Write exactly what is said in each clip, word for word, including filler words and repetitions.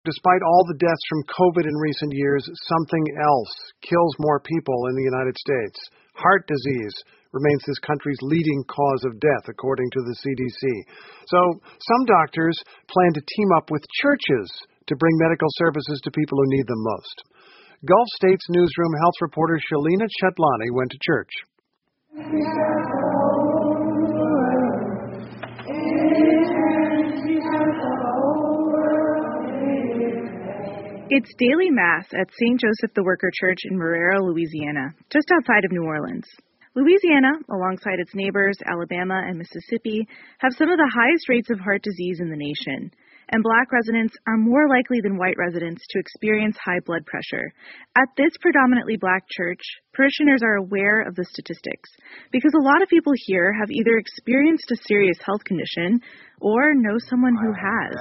Despite all the deaths from COVID in recent years, something else kills more people in the United States. Heart disease remains this country's leading cause of death, according to the C D C. So some doctors plan to team up with churches to bring medical services to people who need them most. Gulf States Newsroom health reporter Shalina Chatlani went to church. It's daily Mass at Saint Joseph the Worker Church in Marrero, Louisiana, just outside of New Orleans. Louisiana, alongside its neighbors, Alabama and Mississippi, have some of the highest rates of heart disease in the nation, and Black residents are more likely than white residents to experience high blood pressure. At this predominantly Black church, parishioners are aware of the statistics, because a lot of people here have either experienced a serious health condition or know someone who has.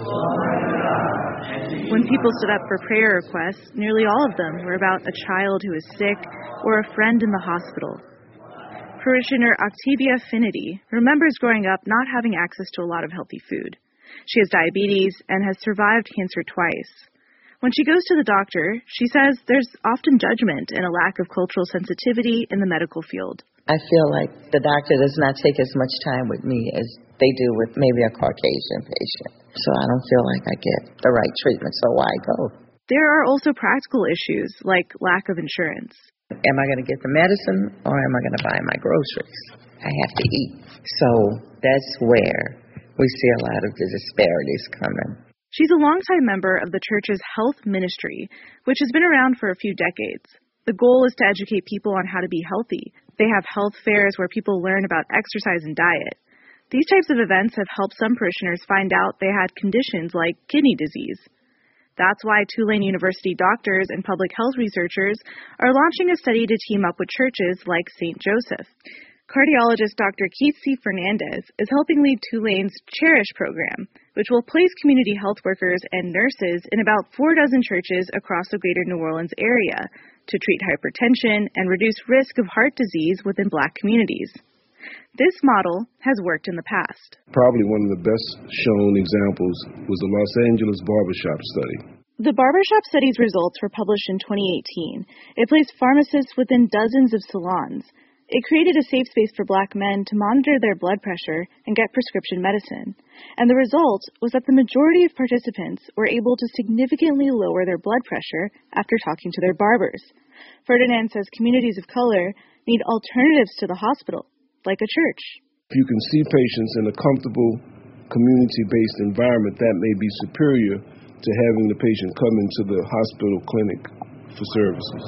When people stood up for prayer requests, nearly all of them were about a child who is sick or a friend in the hospital. Parishioner Octavia Finity remembers growing up not having access to a lot of healthy food. She has diabetes and has survived cancer twice. When she goes to the doctor, she says there's often judgment and a lack of cultural sensitivity in the medical field. I feel like the doctor does not take as much time with me as they do with maybe a Caucasian patient. So I don't feel like I get the right treatment, so why go? There are also practical issues like lack of insurance. Am I going to get the medicine or am I going to buy my groceries? I have to eat. So that's where we see a lot of the disparities coming. She's a longtime member of the church's health ministry, which has been around for a few decades. The goal is to educate people on how to be healthy. They have health fairs where people learn about exercise and diet. These types of events have helped some parishioners find out they had conditions like kidney disease. That's why Tulane University doctors and public health researchers are launching a study to team up with churches like Saint Joseph. Cardiologist Doctor Keith C. Fernandez is helping lead Tulane's Cherish program, which will place community health workers and nurses in about four dozen churches across the greater New Orleans area to treat hypertension and reduce risk of heart disease within Black communities. This model has worked in the past. Probably one of the best shown examples was the Los Angeles barbershop study. The barbershop study's results were published in twenty eighteen. It placed pharmacists within dozens of salons. It created a safe space for Black men to monitor their blood pressure and get prescription medicine. And the result was that the majority of participants were able to significantly lower their blood pressure after talking to their barbers. Ferdinand says communities of color need alternatives to the hospital, like a church. If you can see patients in a comfortable, community-based environment, that may be superior to having the patient come into the hospital clinic for services.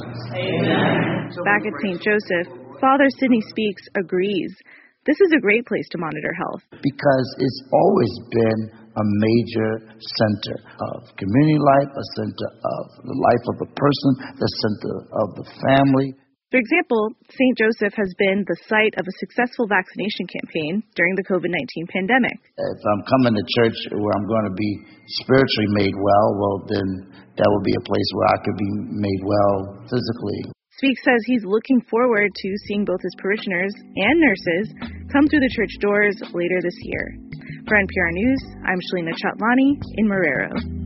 Amen. Back at Saint Joseph, Father Sidney Speaks agrees. This is a great place to monitor health. Because it's always been a major center of community life, a center of the life of a person, the center of the family. For example, Saint Joseph has been the site of a successful vaccination campaign during the COVID nineteen pandemic. If I'm coming to church where I'm going to be spiritually made well, well, then that will be a place where I could be made well physically. Speaks says he's looking forward to seeing both his parishioners and nurses come through the church doors later this year. For N P R News, I'm Shalina Chatlani in Marrero.